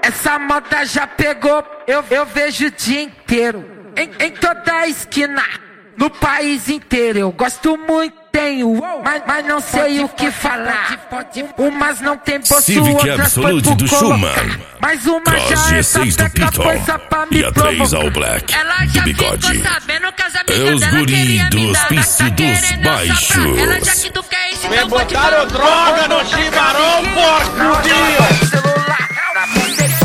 Essa moda já pegou, eu vejo o dia inteiro. Em toda a esquina, no país inteiro. Eu gosto muito, tenho, mas não sei o que falar. Umas não tem bolso, Civic outras foi Absolute por do Schumann. mas uma Cross já G6 do pega coisa Piton. pra E me a 3 provocar. All Black Ela do já Bigode. ficou sabendo que as É amigas os dela guri queriam do me dar. hospício Tá dos querendo baixos. soprar. Ela já que tu quer isso, Me então vou te botaram droga no chimarrão, porco! Celular, na bucetinha.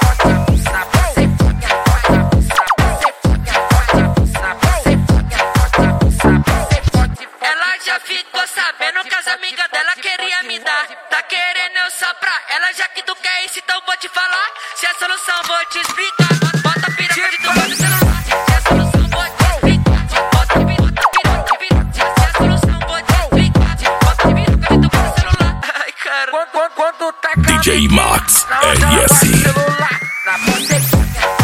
Ela já ficou sabendo que as amigas dela queriam me dar. Tá querendo eu soprar. Ela já que tu quer isso, então vou te falar. Se a solução vou te explicar. Bota a piroca de tu no celular. Se a solução vou te explicar. Bota a piroca de piroca. Se a solução vou te explicar. Bota a piroca de tu no celular. Ai, cara. Quando tá DJ Max RS. celular, na bucetinha.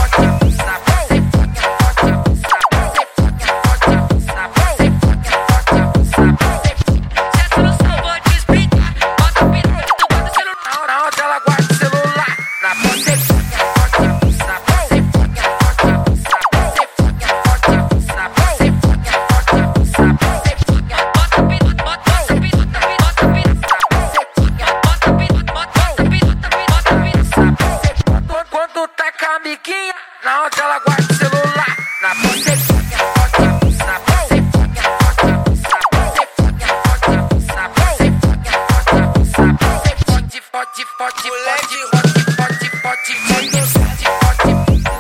Quando tá com a amiguinha, na hora ela guarda o celular, na bucetinha. Pode.